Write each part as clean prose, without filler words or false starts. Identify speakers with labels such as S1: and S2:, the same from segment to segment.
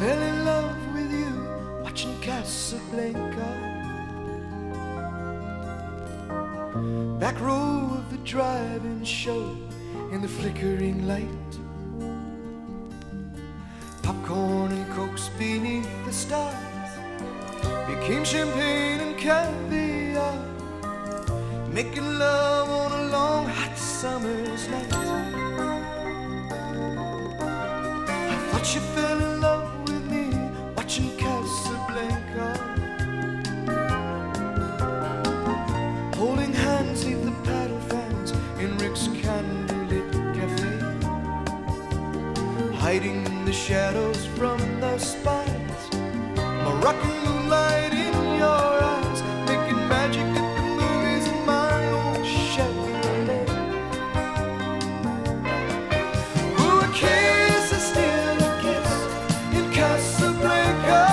S1: fell in love with you watching Casablanca. Back row of the drive-in show in the flickering light. Popcorn and cokes beneath the stars became champagne and caviar, making love on a long hot summer's night. I thought you fell in love with me watching Casablanca, holding hands neath the paddle fans in Rick's candlelit cafe, hiding in the shadows from the spies, Moroccan moonlight in your eyes, making magic at the movies in my old Chevrolet. Ooh, a kiss is still a kiss in Casablanca,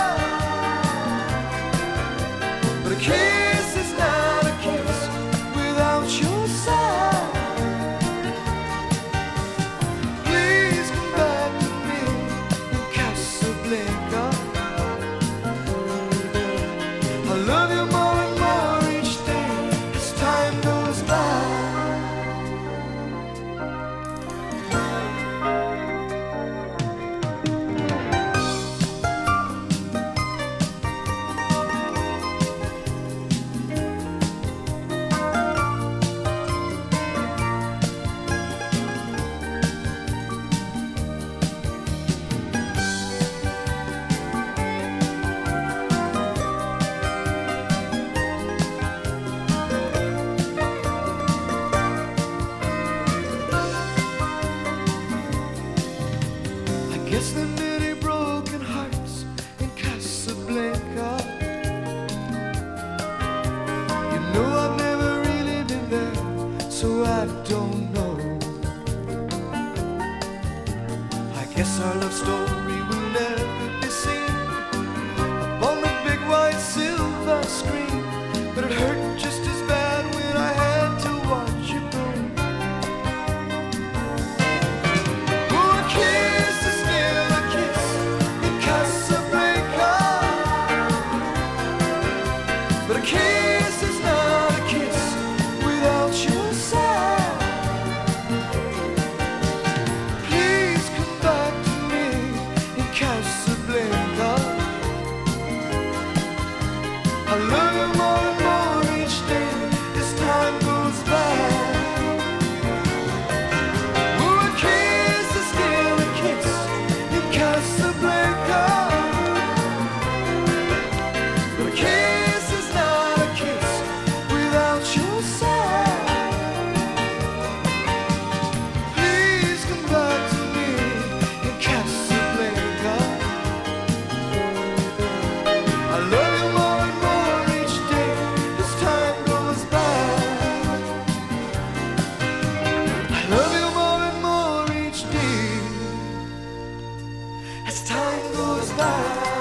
S1: but a kiss is not a kiss without your side. Please come back to me in Casablanca. I love you more and more each day as time goes by. I guess there are many broken hearts in Casablanca. You know I've never really been there, so I don't know. I guess our love story will never be seen upon the big white silver screen, but it hurt just as bad when I had to watch you go. Ooh, a kiss is still a kiss in Casablanca, but a kiss is not a kiss without your side. Please come back to me in Casablanca. I love you more and more each day as time goes by. Ooh, a kiss is still a kiss in Casablanca, but a kiss is not a kiss without your side. Please come back to me in Casablanca. I love you more and more each day as time goes by. I love you more and more each day as time goes by.